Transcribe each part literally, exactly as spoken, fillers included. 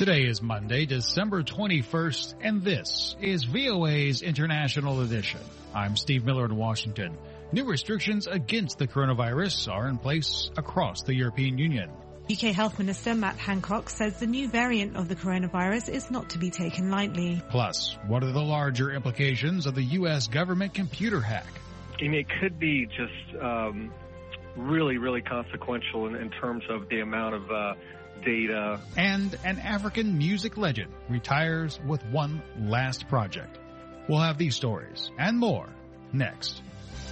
Today is Monday, December twenty-first, and this is V O A's International Edition. I'm Steve Miller in Washington. New restrictions against the coronavirus are in place across the European Union. U K Health Minister Matt Hancock says the new variant of the coronavirus is not to be taken lightly. Plus, what are the larger implications of the U S government computer hack? I mean, it could be just um, really, really consequential in, in terms of the amount of uh, data. And an African music legend retires with one last project. We'll have these stories and more next.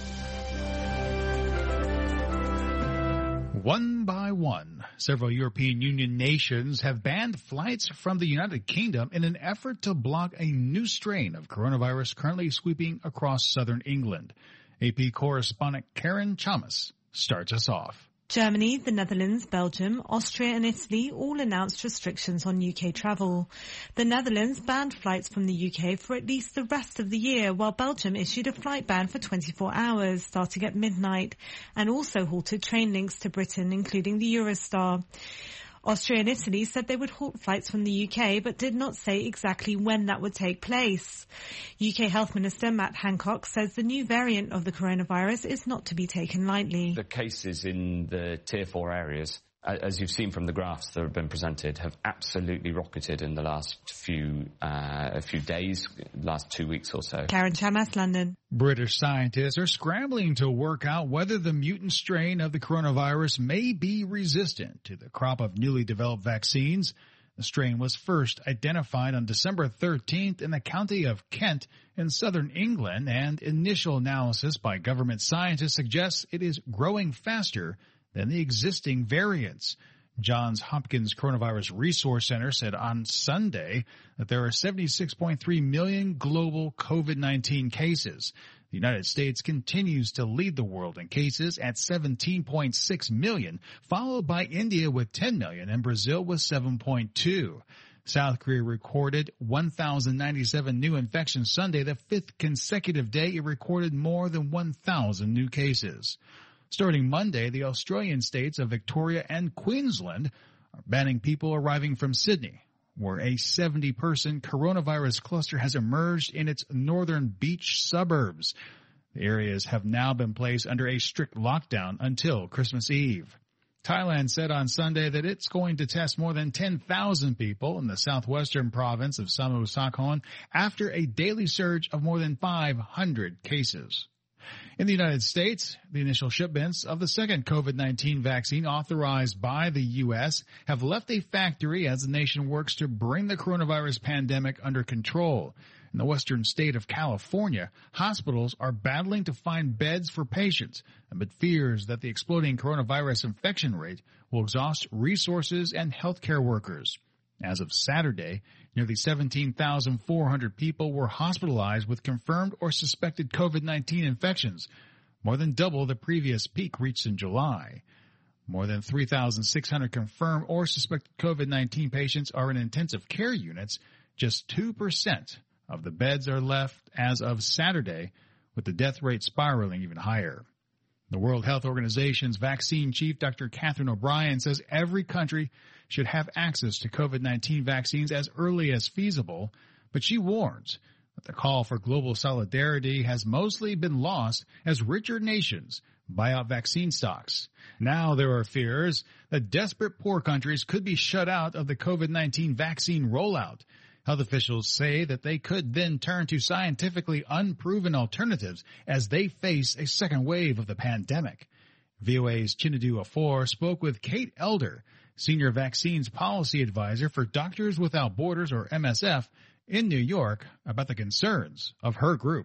One by one, several European Union nations have banned flights from the United Kingdom in an effort to block a new strain of coronavirus currently sweeping across southern England. A P correspondent Karen Chamas starts us off. Germany, the Netherlands, Belgium, Austria and Italy all announced restrictions on U K travel. The Netherlands banned flights from the U K for at least the rest of the year, while Belgium issued a flight ban for twenty-four hours, starting at midnight, and also halted train links to Britain, including the Eurostar. Austria and Italy said they would halt flights from the U K, but did not say exactly when that would take place. U K Health Minister Matt Hancock says the new variant of the coronavirus is not to be taken lightly. The cases in the tier four areas, as you've seen from the graphs that have been presented, have absolutely rocketed in the last few uh, a few days, last two weeks or so. Karen Chamas, London. British scientists are scrambling to work out whether the mutant strain of the coronavirus may be resistant to the crop of newly developed vaccines. The strain was first identified on December thirteenth in the county of Kent in southern England, and initial analysis by government scientists suggests it is growing faster than the existing variants. Johns Hopkins Coronavirus Resource Center said on Sunday that there are seventy-six point three million global COVID nineteen cases. The United States continues to lead the world in cases at seventeen point six million, followed by India with ten million and Brazil with seven point two. South Korea recorded one thousand ninety-seven new infections Sunday, the fifth consecutive day it recorded more than one thousand new cases. Starting Monday, the Australian states of Victoria and Queensland are banning people arriving from Sydney, where a seventy-person coronavirus cluster has emerged in its northern beach suburbs. The areas have now been placed under a strict lockdown until Christmas Eve. Thailand said on Sunday that it's going to test more than ten thousand people in the southwestern province of Samut Sakhon after a daily surge of more than five hundred cases. In the United States, the initial shipments of the second COVID nineteen vaccine authorized by the U S have left a factory as the nation works to bring the coronavirus pandemic under control. In the western state of California, hospitals are battling to find beds for patients amid fears that the exploding coronavirus infection rate will exhaust resources and healthcare workers. As of Saturday, nearly seventeen thousand four hundred people were hospitalized with confirmed or suspected COVID nineteen infections, more than double the previous peak reached in July. More than three thousand six hundred confirmed or suspected COVID nineteen patients are in intensive care units. Just two percent of the beds are left as of Saturday, with the death rate spiraling even higher. The World Health Organization's vaccine chief, Doctor Catherine O'Brien, says every country should have access to COVID nineteen vaccines as early as feasible, but she warns that the call for global solidarity has mostly been lost as richer nations buy out vaccine stocks. Now there are fears that desperate poor countries could be shut out of the COVID nineteen vaccine rollout. Health officials say that they could then turn to scientifically unproven alternatives as they face a second wave of the pandemic. V O A's Chinedu Afor spoke with Kate Elder, Senior Vaccines Policy Advisor for Doctors Without Borders, or M S F, in New York, about the concerns of her group.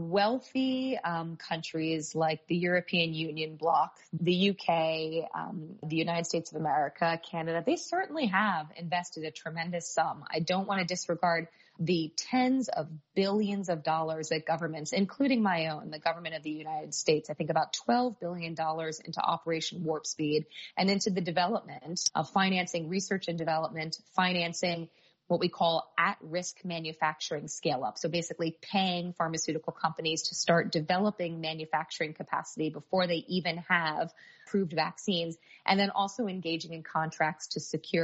Wealthy um, countries like the European Union bloc, the U K, um, the United States of America, Canada, they certainly have invested a tremendous sum. I don't want to disregard the tens of billions of dollars that governments, including my own, the government of the United States, I think about twelve billion dollars into Operation Warp Speed and into the development of financing research and development, financing what we call at-risk manufacturing scale-up. So basically paying pharmaceutical companies to start developing manufacturing capacity before they even have approved vaccines, and then also engaging in contracts to secure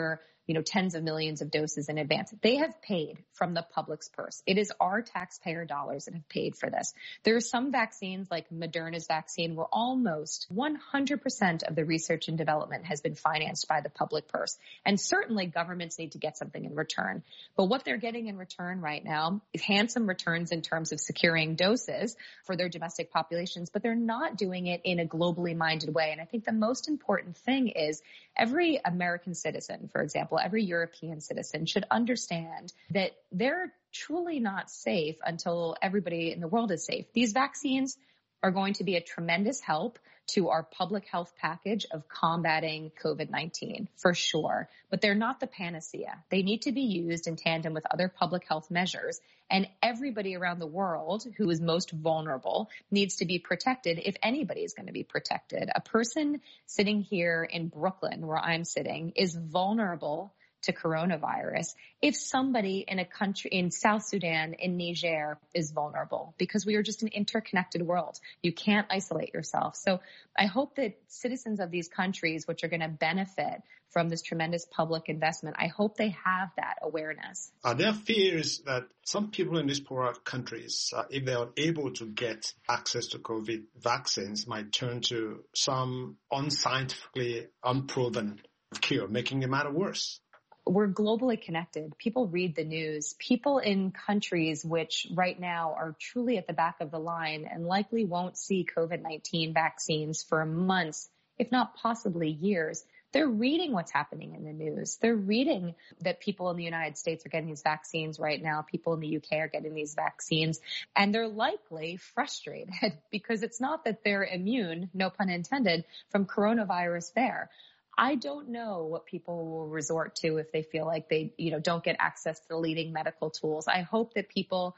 you know, tens of millions of doses in advance. They have paid from the public's purse. It is our taxpayer dollars that have paid for this. There are some vaccines like Moderna's vaccine where almost one hundred percent of the research and development has been financed by the public purse. And certainly governments need to get something in return. But what they're getting in return right now is handsome returns in terms of securing doses for their domestic populations, but they're not doing it in a globally minded way. And I think the most important thing is every American citizen, for example, every European citizen should understand that they're truly not safe until everybody in the world is safe. These vaccines are going to be a tremendous help to our public health package of combating COVID nineteen, for sure. But they're not the panacea. They need to be used in tandem with other public health measures. And everybody around the world who is most vulnerable needs to be protected if anybody is going to be protected. A person sitting here in Brooklyn, where I'm sitting, is vulnerable to coronavirus if somebody in a country in South Sudan, in Niger, is vulnerable, because we are just an interconnected world. You can't isolate yourself. So I hope that citizens of these countries, which are going to benefit from this tremendous public investment, I hope they have that awareness. Are there fears that some people in these poorer countries, uh, if they are able to get access to COVID vaccines, might turn to some unscientifically unproven cure, making the matter worse? We're globally connected. People read the news. People in countries which right now are truly at the back of the line and likely won't see COVID nineteen vaccines for months, if not possibly years. They're reading what's happening in the news. They're reading that people in the United States are getting these vaccines right now. People in the U K are getting these vaccines. And they're likely frustrated because it's not that they're immune, no pun intended, from coronavirus there. I don't know what people will resort to if they feel like they, you know, don't get access to the leading medical tools. I hope that people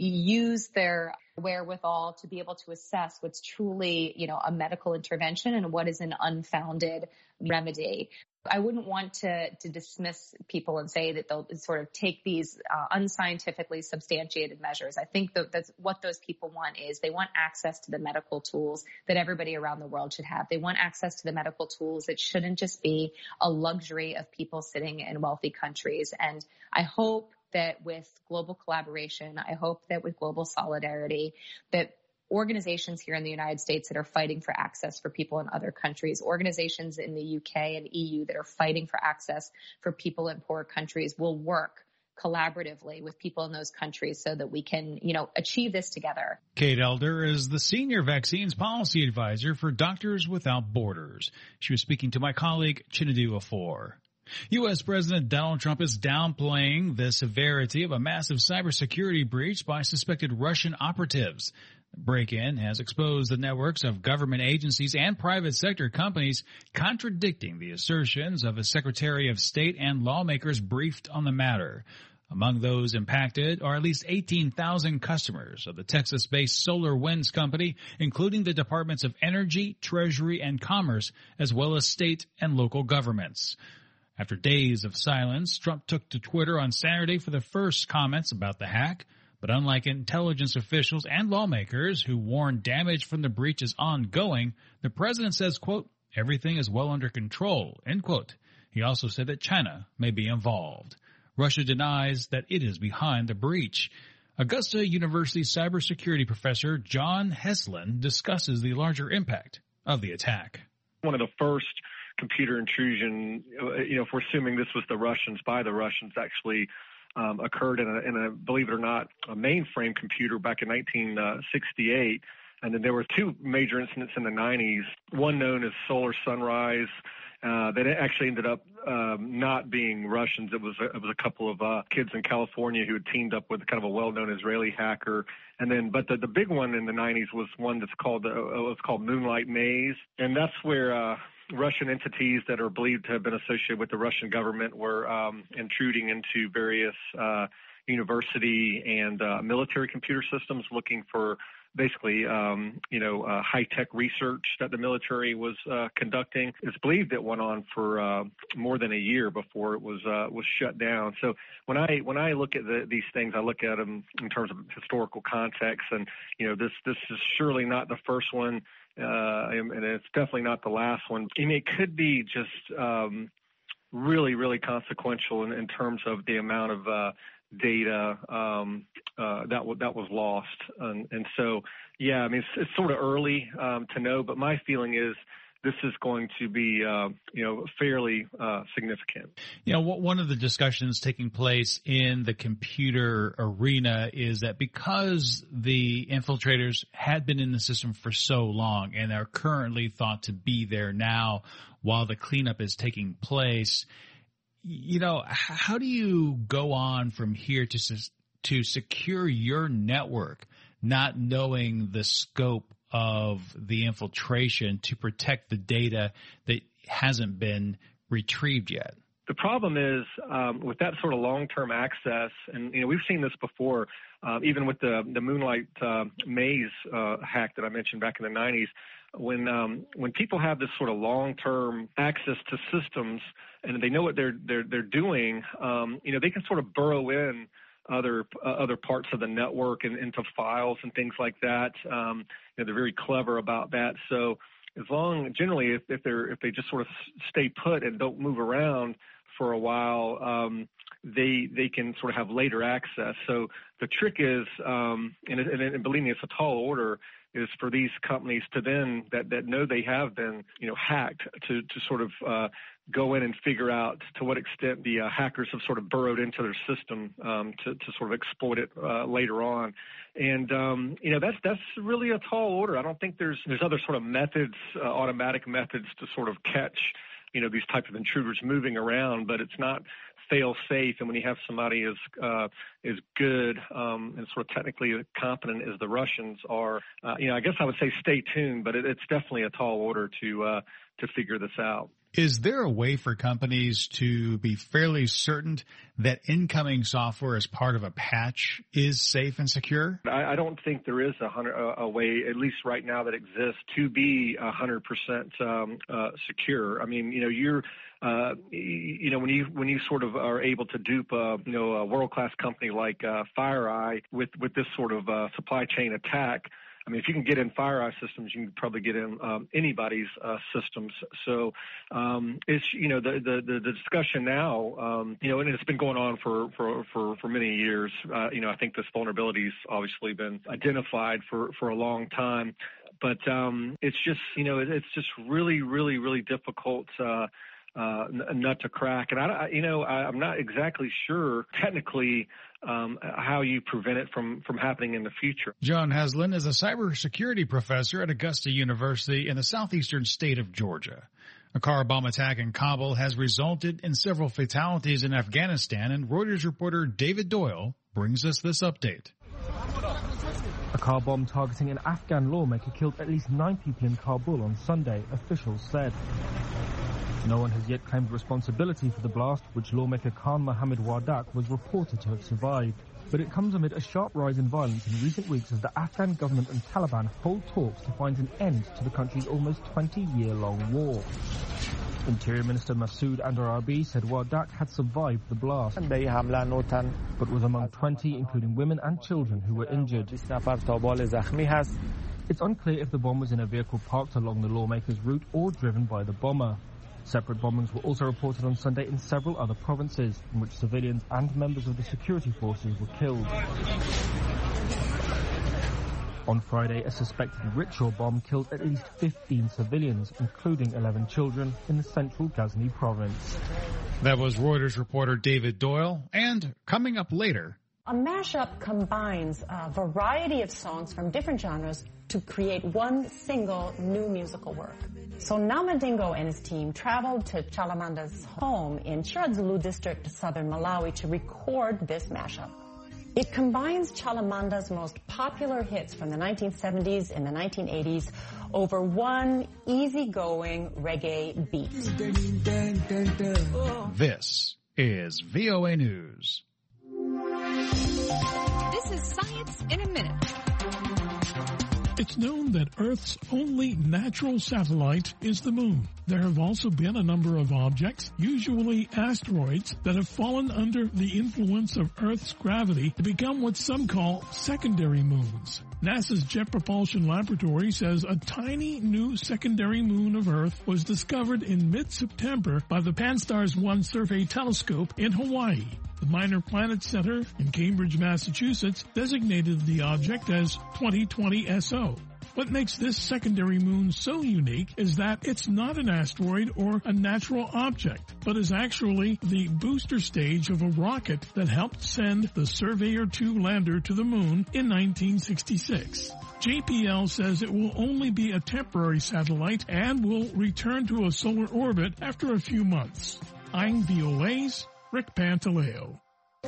use their wherewithal to be able to assess what's truly, you know, a medical intervention and what is an unfounded remedy. I wouldn't want to, to dismiss people and say that they'll sort of take these uh, unscientifically substantiated measures. I think that that's what those people want is they want access to the medical tools that everybody around the world should have. They want access to the medical tools that shouldn't just be a luxury of people sitting in wealthy countries. And I hope that with global collaboration, I hope that with global solidarity, that organizations here in the United States that are fighting for access for people in other countries, organizations in the U K and E U that are fighting for access for people in poor countries will work collaboratively with people in those countries so that we can, you know, achieve this together. Kate Elder is the Senior Vaccines Policy Advisor for Doctors Without Borders. She was speaking to my colleague, Chinedu Afor. U S. President Donald Trump is downplaying the severity of a massive cybersecurity breach by suspected Russian operatives. The break-in has exposed the networks of government agencies and private sector companies, contradicting the assertions of a Secretary of State and lawmakers briefed on the matter. Among those impacted are at least eighteen thousand customers of the Texas-based SolarWinds company, including the Departments of Energy, Treasury, and Commerce, as well as state and local governments. After days of silence, Trump took to Twitter on Saturday for the first comments about the hack. But unlike intelligence officials and lawmakers who warn damage from the breach is ongoing, the president says, quote, everything is well under control, end quote. He also said that China may be involved. Russia denies that it is behind the breach. Augusta University cybersecurity professor John Heslin discusses the larger impact of the attack. One of the first computer intrusion, you know, if we're assuming this was the Russians by the Russians, actually um, occurred in a, in a, believe it or not, a mainframe computer back in nineteen sixty-eight. And then there were two major incidents in the nineties, one known as Solar Sunrise, uh, that actually ended up um, not being Russians. It was a, it was a couple of uh, kids in California who had teamed up with kind of a well-known Israeli hacker. And then, but the, the big one in the nineties was one that's called, uh, it's called Moonlight Maze. And that's where, uh, Russian entities that are believed to have been associated with the Russian government were um, intruding into various uh, university and uh, military computer systems looking for basically, um, you know, uh, high-tech research that the military was uh, conducting. It's believed it went on for uh, more than a year before it was uh, was shut down. So when I when I look at the, these things, I look at them in terms of historical context, and you know, this this is surely not the first one. Uh, and it's definitely not the last one. And it could be just um, really, really consequential in, in terms of the amount of uh, data um, uh, that w- that was lost. And, and so, yeah, I mean, it's, it's sort of early um, to know, but my feeling is this is going to be, uh, you know, fairly uh, significant. You know, one of the discussions taking place in the computer arena is that because the infiltrators had been in the system for so long and are currently thought to be there now while the cleanup is taking place, you know, how do you go on from here to to secure your network, not knowing the scope of the infiltration to protect the data that hasn't been retrieved yet? The problem is um, with that sort of long-term access, and you know we've seen this before, uh, even with the the Moonlight uh, Maze uh, hack that I mentioned back in the nineties. When um, when people have this sort of long-term access to systems and they know what they're they're they're doing, um, you know they can sort of burrow in other uh, other parts of the network and into files and things like that. Um, you know, they're very clever about that. So as long, generally, if, if they're if they just sort of stay put and don't move around for a while, um, they they can sort of have later access. So the trick is, um, and, and, and believe me, it's a tall order, is for these companies to then that, that know they have been, you know, hacked to, to sort of uh, go in and figure out to what extent the uh, hackers have sort of burrowed into their system um, to, to sort of exploit it uh, later on. And, um, you know, that's that's really a tall order. I don't think there's there's other sort of methods, uh, automatic methods to sort of catch, you know, these types of intruders moving around, but it's not fail safe. And when you have somebody as uh, as good um, and sort of technically competent as the Russians are, uh, you know, I guess I would say stay tuned, but it, it's definitely a tall order to uh, to figure this out. Is there a way for companies to be fairly certain that incoming software as part of a patch is safe and secure? I, I don't think there is a, hundred, a, a way, at least right now, that exists to be one hundred percent um, uh, secure. I mean, you know, you're Uh, you know, when you when you sort of are able to dupe a you know a world-class company like uh, FireEye with with this sort of uh, supply chain attack, I mean, if you can get in FireEye systems, you can probably get in um, anybody's uh, systems. So um, it's you know the the, the discussion now, um, you know, and it's been going on for for for, for many years. Uh, you know, I think this vulnerability's obviously been identified for for a long time, but um, it's just you know it, it's just really really really difficult. Uh, Uh, nut to crack. And, I, you know, I, I'm not exactly sure technically um, how you prevent it from, from happening in the future. John Heslin is a cybersecurity professor at Augusta University in the southeastern state of Georgia. A car bomb attack in Kabul has resulted in several fatalities in Afghanistan, and Reuters reporter David Doyle brings us this update. A car bomb targeting an Afghan lawmaker killed at least nine people in Kabul on Sunday, officials said. No one has yet claimed responsibility for the blast, which lawmaker Khan Mohammed Wardak was reported to have survived. But it comes amid a sharp rise in violence in recent weeks as the Afghan government and Taliban hold talks to find an end to the country's almost twenty-year-long war. Interior Minister Masood Andarabi said Wardak had survived the blast, but was among twenty, including women and children, who were injured. It's unclear if the bomb was in a vehicle parked along the lawmaker's route or driven by the bomber. Separate bombings were also reported on Sunday in several other provinces, in which civilians and members of the security forces were killed. On Friday, a suspected rickshaw bomb killed at least fifteen civilians, including eleven children, in the central Ghazni province. That was Reuters reporter David Doyle. And coming up later, a mashup combines a variety of songs from different genres to create one single new musical work. So Namadingo and his team traveled to Chalamanda's home in Chiradzulu district, southern Malawi, to record this mashup. It combines Chalamanda's most popular hits from the nineteen seventies and the nineteen eighties over one easygoing reggae beat. This is V O A News. This is Science in a Minute. It's known that Earth's only natural satellite is the moon. There have also been a number of objects, usually asteroids, that have fallen under the influence of Earth's gravity to become what some call secondary moons. NASA's Jet Propulsion Laboratory says a tiny new secondary moon of Earth was discovered in mid-September by the Pan-STARRS one survey telescope in Hawaii. The Minor Planet Center in Cambridge, Massachusetts designated the object as twenty twenty S O. What makes this secondary moon so unique is that it's not an asteroid or a natural object, but is actually the booster stage of a rocket that helped send the Surveyor two lander to the moon in nineteen sixty-six. J P L says it will only be a temporary satellite and will return to a solar orbit after a few months. I'm V O A's Rick Pantaleo.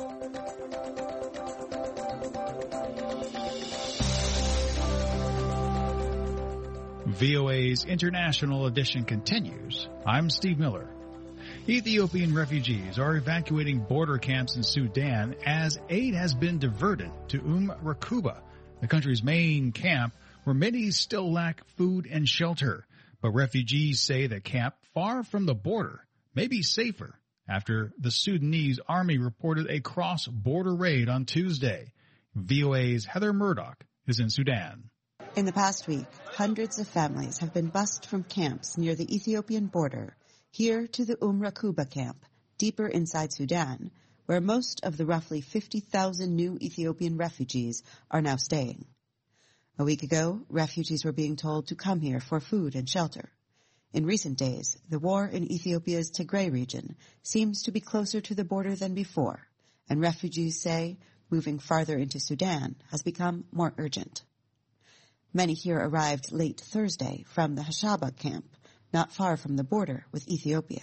V O A's International Edition continues. I'm Steve Miller. Ethiopian refugees are evacuating border camps in Sudan as aid has been diverted to Umm Rakuba, the country's main camp where many still lack food and shelter. But refugees say the camp, far from the border, may be safer after the Sudanese army reported a cross-border raid on Tuesday. V O A's Heather Murdoch is in Sudan. In the past week, hundreds of families have been bused from camps near the Ethiopian border here to the Umm Rakuba camp, deeper inside Sudan, where most of the roughly fifty thousand new Ethiopian refugees are now staying. A week ago, refugees were being told to come here for food and shelter. In recent days, the war in Ethiopia's Tigray region seems to be closer to the border than before, and refugees say moving farther into Sudan has become more urgent. Many here arrived late Thursday from the Hashaba camp, not far from the border with Ethiopia.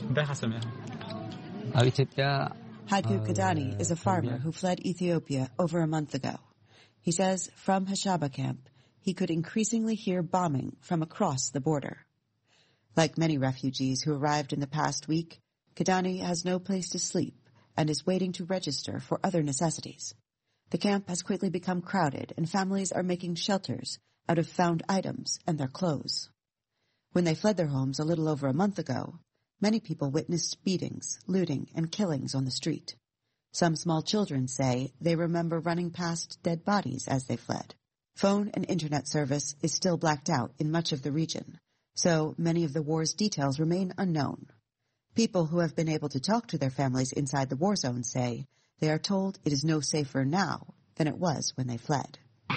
Hadgu Kadani is a farmer who fled Ethiopia over a month ago. He says from Hashaba camp, he could increasingly hear bombing from across the border. Like many refugees who arrived in the past week, Kadani has no place to sleep and is waiting to register for other necessities. The camp has quickly become crowded, and families are making shelters out of found items and their clothes. When they fled their homes a little over a month ago, many people witnessed beatings, looting, and killings on the street. Some small children say they remember running past dead bodies as they fled. Phone and internet service is still blacked out in much of the region, so many of the war's details remain unknown. People who have been able to talk to their families inside the war zone say they are told it is no safer now than it was when they fled.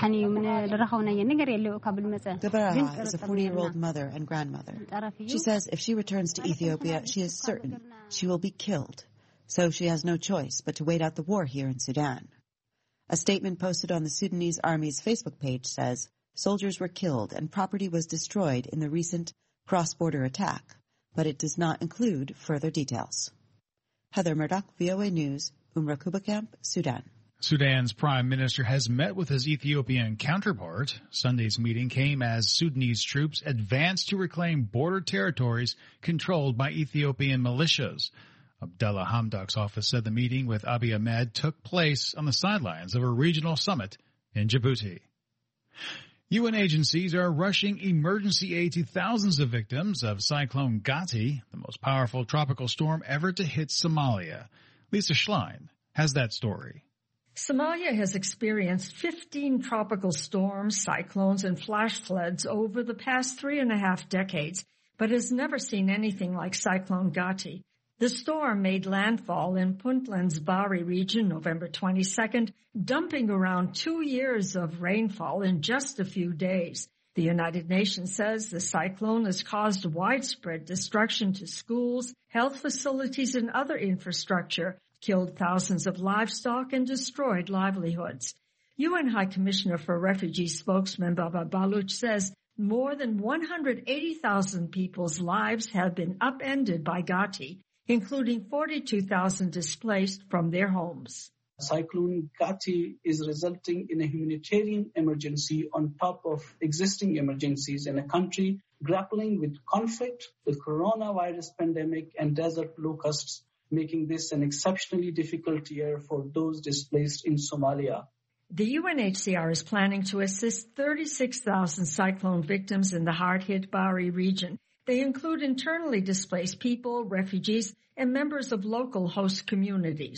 Gabaraha is a forty-year-old mother and grandmother. She says if she returns to Ethiopia, she is certain she will be killed, so she has no choice but to wait out the war here in Sudan. A statement posted on the Sudanese Army's Facebook page says soldiers were killed and property was destroyed in the recent cross-border attack, but it does not include further details. Heather Murdoch, V O A News, Umm Rakuba Camp, Sudan. Sudan's prime minister has met with his Ethiopian counterpart. Sunday's meeting came as Sudanese troops advanced to reclaim border territories controlled by Ethiopian militias. Abdullah Hamdok's office said the meeting with Abiy Ahmed took place on the sidelines of a regional summit in Djibouti. U N agencies are rushing emergency aid to thousands of victims of Cyclone Gati, the most powerful tropical storm ever to hit Somalia. Lisa Schlein has that story. Somalia has experienced fifteen tropical storms, cyclones, and flash floods over the past three and a half decades, but has never seen anything like Cyclone Gati. The storm made landfall in Puntland's Bari region November twenty-second, dumping around two years of rainfall in just a few days. The United Nations says the cyclone has caused widespread destruction to schools, health facilities, and other infrastructure, killed thousands of livestock, and destroyed livelihoods. U N High Commissioner for Refugees spokesman Baba Baloch says more than one hundred eighty thousand people's lives have been upended by Gati, including forty-two thousand displaced from their homes. Cyclone Gati is resulting in a humanitarian emergency on top of existing emergencies in a country grappling with conflict, with coronavirus pandemic and desert locusts, making this an exceptionally difficult year for those displaced in Somalia. The U N H C R is planning to assist thirty-six thousand cyclone victims in the hard-hit Bari region. They include internally displaced people, refugees, and members of local host communities.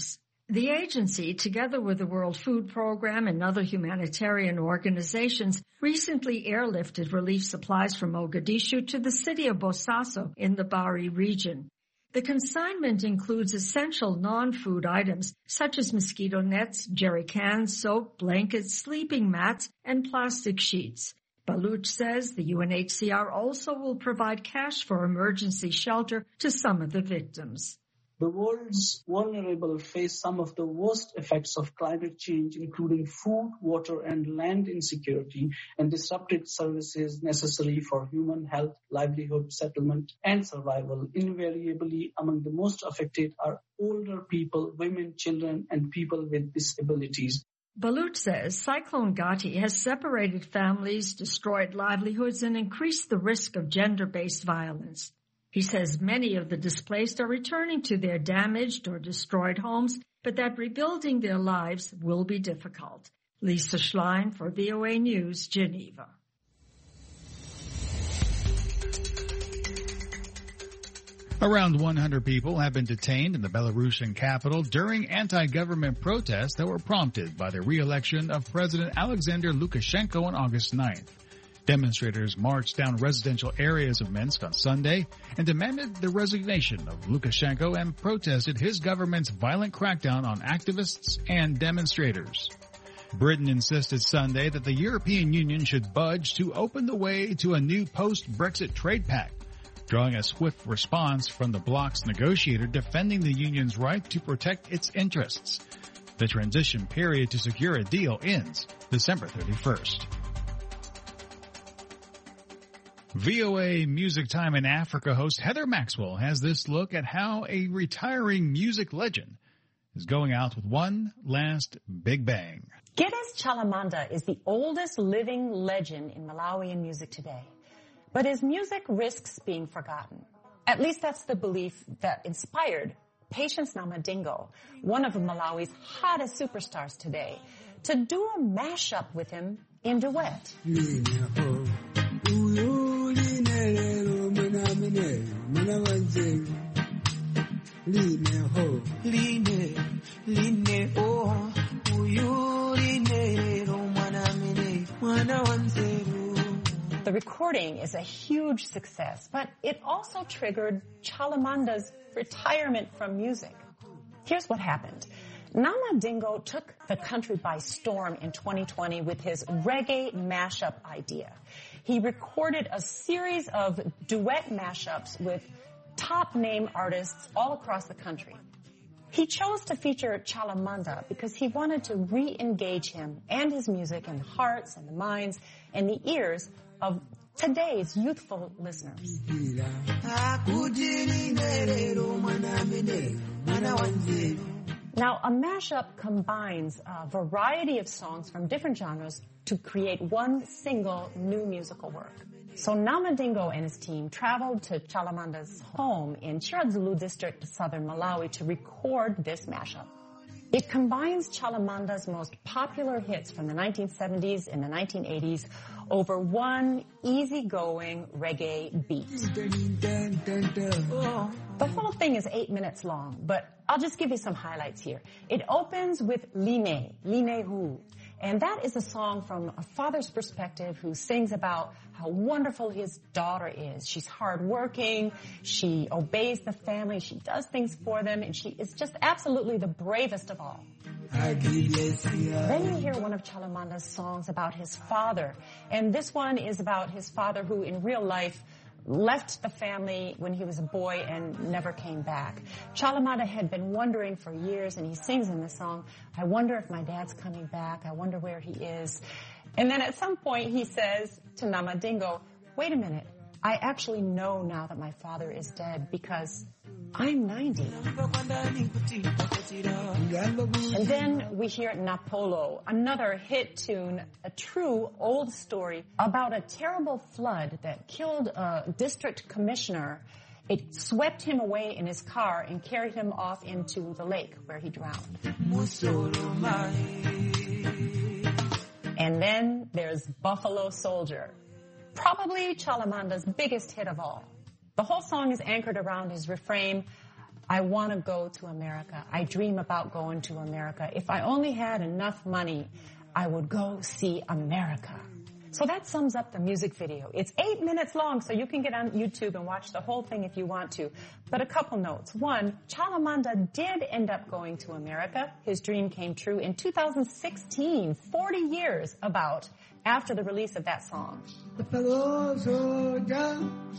The agency, together with the World Food Program and other humanitarian organizations, recently airlifted relief supplies from Mogadishu to the city of Bosaso in the Bari region. The consignment includes essential non-food items such as mosquito nets, jerry cans, soap, blankets, sleeping mats, and plastic sheets. Baluch says the U N H C R also will provide cash for emergency shelter to some of the victims. The world's vulnerable face some of the worst effects of climate change, including food, water, and land insecurity, and disrupted services necessary for human health, livelihood, settlement, and survival. Invariably, among the most affected are older people, women, children, and people with disabilities. Baluch says Cyclone Gati has separated families, destroyed livelihoods, and increased the risk of gender-based violence. He says many of the displaced are returning to their damaged or destroyed homes, but that rebuilding their lives will be difficult. Lisa Schlein for V O A News, Geneva. Around one hundred people have been detained in the Belarusian capital during anti-government protests that were prompted by the re-election of President Alexander Lukashenko on August ninth. Demonstrators marched down residential areas of Minsk on Sunday and demanded the resignation of Lukashenko and protested his government's violent crackdown on activists and demonstrators. Britain insisted Sunday that the European Union should budge to open the way to a new post-Brexit trade pact, drawing a swift response from the bloc's negotiator defending the union's right to protect its interests. The transition period to secure a deal ends December thirty-first. V O A Music Time in Africa host Heather Maxwell has this look at how a retiring music legend is going out with one last big bang. Geddes Chalamanda is the oldest living legend in Malawian music today. But his music risks being forgotten. At least that's the belief that inspired Patience Namadingo, one of Malawi's hottest superstars today, to do a mashup with him in duet. The recording is a huge success, but it also triggered Chalamanda's retirement from music. Here's what happened. Namadingo took the country by storm in twenty twenty with his reggae mashup idea. He recorded a series of duet mashups with top name artists all across the country. He chose to feature Chalamanda because he wanted to re-engage him and his music in the hearts and the minds and the ears of today's youthful listeners. Now, a mashup combines a variety of songs from different genres to create one single new musical work. So Namadingo and his team traveled to Chalamanda's home in Chirazulu district, southern Malawi, to record this mashup. It combines Chalamanda's most popular hits from the nineteen seventies and the nineteen eighties over one easygoing reggae beat. The whole thing is eight minutes long, but I'll just give you some highlights here. It opens with Line, Line Hu, and that is a song from a father's perspective who sings about how wonderful his daughter is. She's hardworking, she obeys the family, she does things for them, and she is just absolutely the bravest of all. Then you hear one of Chalamanda's songs about his father, and this one is about his father who in real life left the family when he was a boy and never came back. Chalamanda had been wondering for years, and he sings in the song, I wonder if my dad's coming back, I wonder where he is. And then at some point he says to Namadingo, wait a minute, I actually know now that my father is dead because I'm ninety. And then we hear Napolo, another hit tune, a true old story about a terrible flood that killed a district commissioner. It swept him away in his car and carried him off into the lake where he drowned. And then there's Buffalo Soldier, probably Chalamanda's biggest hit of all. The whole song is anchored around his refrain, I want to go to America. I dream about going to America. If I only had enough money, I would go see America. So that sums up the music video. It's eight minutes long, so you can get on YouTube and watch the whole thing if you want to. But a couple notes. One, Chimamanda did end up going to America. His dream came true in two thousand sixteen, forty years about after the release of that song. The fellow soldier,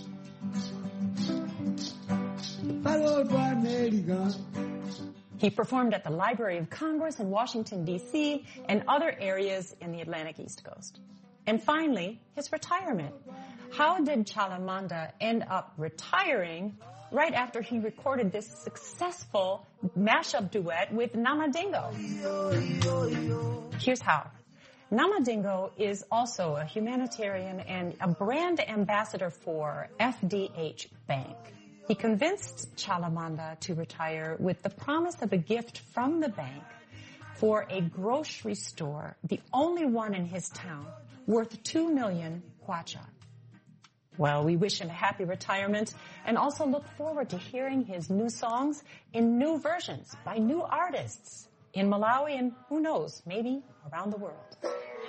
the fellow for America. He performed at the Library of Congress in Washington, D C, and other areas in the Atlantic East Coast. And finally, his retirement. How did Chimamanda end up retiring right after he recorded this successful mashup duet with Namadingo? Here's how. Namadingo is also a humanitarian and a brand ambassador for F D H Bank. He convinced Chimamanda to retire with the promise of a gift from the bank for a grocery store, the only one in his town, worth two million kwacha. Well, we wish him a happy retirement and also look forward to hearing his new songs in new versions by new artists in Malawi and who knows, maybe around the world.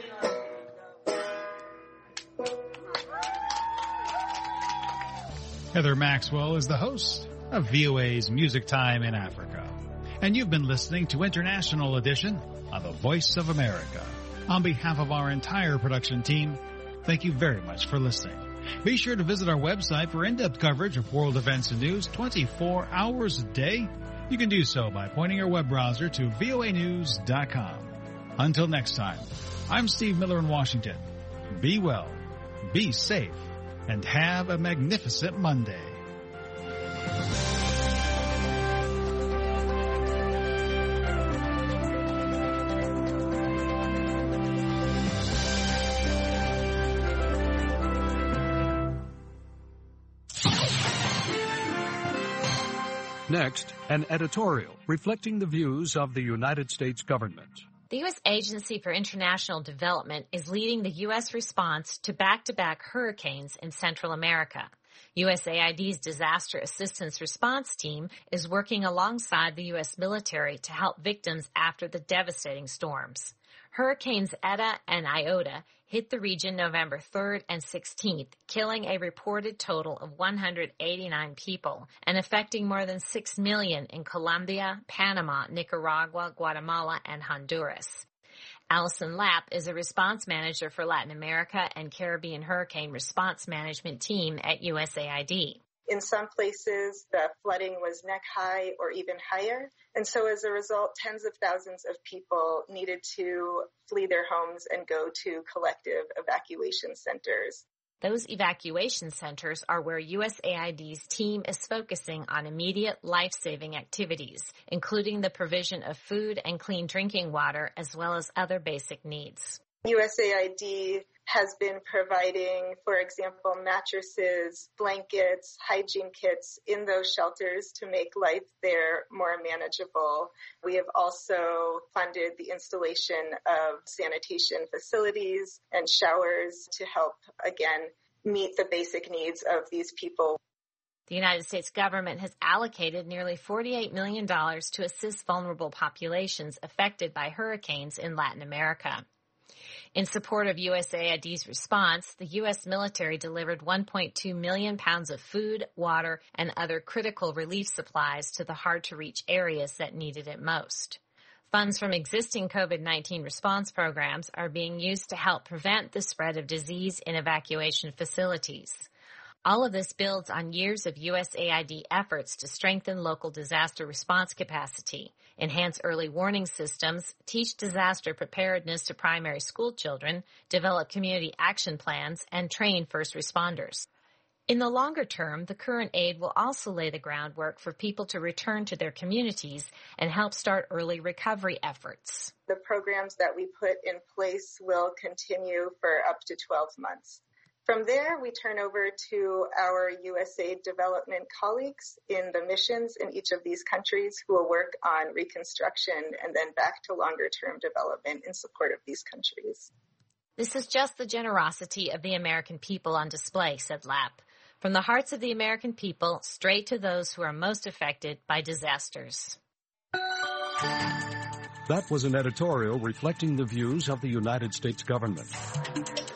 Heather Maxwell is the host of V O A's Music Time in Africa. And you've been listening to International Edition on the Voice of America. On behalf of our entire production team, thank you very much for listening. Be sure to visit our website for in-depth coverage of world events and news twenty-four hours a day. You can do so by pointing your web browser to V O A news dot com. Until next time, I'm Steve Miller in Washington. Be well, be safe, and have a magnificent Monday. Next, an editorial reflecting the views of the United States government. The U S Agency for International Development is leading the U S response to back-to-back hurricanes in Central America. U S A I D's Disaster Assistance Response Team is working alongside the U S military to help victims after the devastating storms. Hurricanes Eta and Iota hit the region November third and sixteenth, killing a reported total of one hundred eighty-nine people and affecting more than six million in Colombia, Panama, Nicaragua, Guatemala, and Honduras. Allison Lapp is a response manager for Latin America and Caribbean Hurricane Response Management Team at U S A I D. In some places, the flooding was neck-high or even higher. And so as a result, tens of thousands of people needed to flee their homes and go to collective evacuation centers. Those evacuation centers are where U S A I D's team is focusing on immediate life-saving activities, including the provision of food and clean drinking water, as well as other basic needs. U S A I D has been providing, for example, mattresses, blankets, hygiene kits in those shelters to make life there more manageable. We have also funded the installation of sanitation facilities and showers to help, again, meet the basic needs of these people. The United States government has allocated nearly forty-eight million dollars to assist vulnerable populations affected by hurricanes in Latin America. In support of U S A I D's response, the U S military delivered one point two million pounds of food, water, and other critical relief supplies to the hard-to-reach areas that needed it most. Funds from existing COVID nineteen response programs are being used to help prevent the spread of disease in evacuation facilities. All of this builds on years of U S A I D efforts to strengthen local disaster response capacity, enhance early warning systems, teach disaster preparedness to primary school children, develop community action plans, and train first responders. In the longer term, the current aid will also lay the groundwork for people to return to their communities and help start early recovery efforts. The programs that we put in place will continue for up to twelve months. From there, we turn over to our U S A I D development colleagues in the missions in each of these countries who will work on reconstruction and then back to longer-term development in support of these countries. This is just the generosity of the American people on display, said Lapp. From the hearts of the American people, straight to those who are most affected by disasters. That was an editorial reflecting the views of the United States government.